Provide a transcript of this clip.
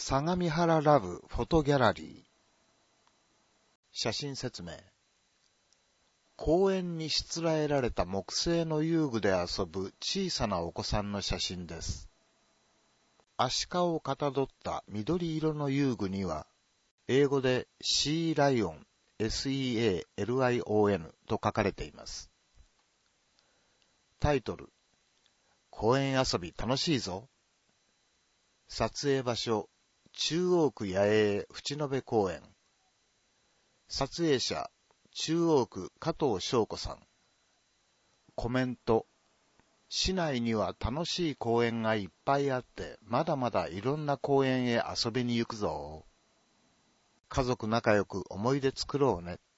相模原ラブフォトギャラリー。写真説明。公園にしつらえられた木製の遊具で遊ぶ小さなお子さんの写真です。アシカをかたどった緑色の遊具には、英語でシーライオン、SEALION と書かれています。タイトル、公園遊び楽しいぞ。撮影場所、中央区野営淵野辺公園。撮影者、中央区加藤翔子さん。コメント、市内には楽しい公園がいっぱいあって、まだまだいろんな公園へ遊びに行くぞ。家族仲良く思い出作ろうね。